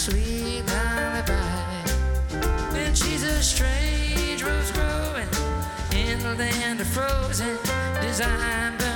sweet lullaby. And she's a strange rose growing in the land of frozen, designed by